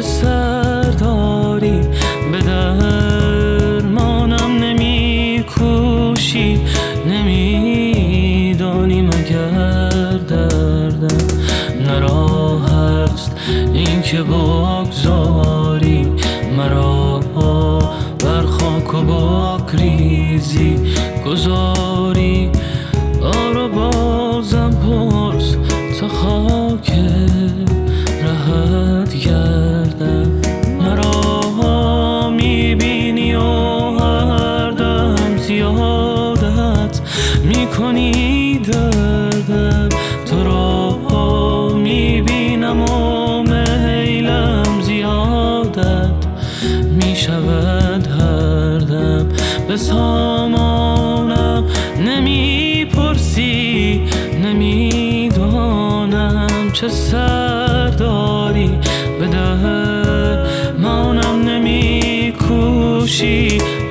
سر داری، به درمانم نمی کوشی. نمیدانی مگر دردم نراه است این که بگذاری مرا بر خاک و بگریزی. گذاری آرو بازم پرس تا خاک رهت گردم. مرا میبینی و هر دم زیادت میکنی دردم. تو را میبینم و میلم زیادت میشود هر دم. به سامانم نمیپرسی، نمیدانم چه سر داری، به درمانم نمیکوشی.